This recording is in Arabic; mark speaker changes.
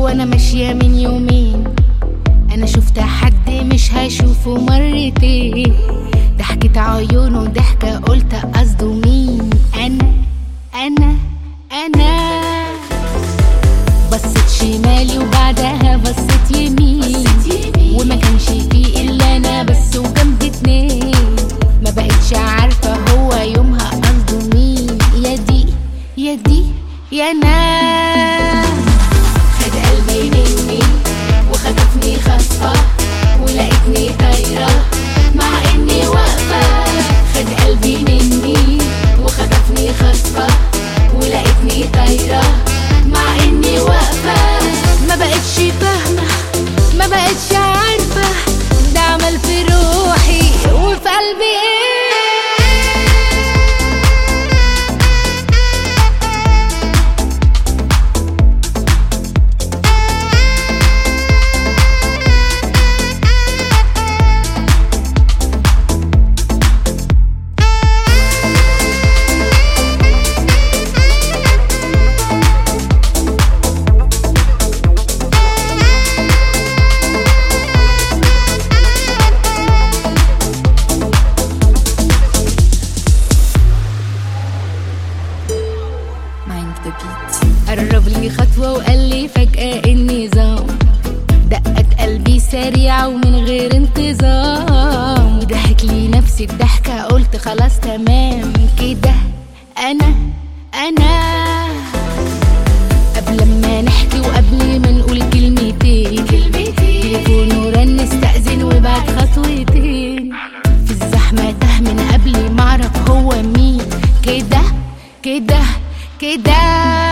Speaker 1: وانا ماشية من يومين، انا شفت حد مش هشوفه مرتين. ضحكة عيونه ضحكة قلت قصده مين؟ انا بصيت شمالي وبعدها بصيت يمين، وما كانش فيه الا انا بس وجنبي اتنين. ما بقتش عارفة هو يومها قصده مين، يا دي يا دي يا ناس. خد قلبي مني وخطفني خطفة ولقيتني طايرة مع اني واقفة. خد قلبي مني وخطفني خطفة ولقيتني طايرة مع اني واقفة. ما بقتش فاهمة ما بقتش عارفة ده عمل في روحي وفي قلبي ايه. قرب لي خطوة وقال لي فجأة النظام، دقت قلبي سريعة ومن غير انتظام، وضحك لي نفسي الضحكة قلت خلاص تمام كده. أنا قبل ما نحكي وقبل ما نقول كلمتين تليفونه رن استأذن وبعد خطوتين، في الزحمة تاه من قبل ما اعرف هو مين. كده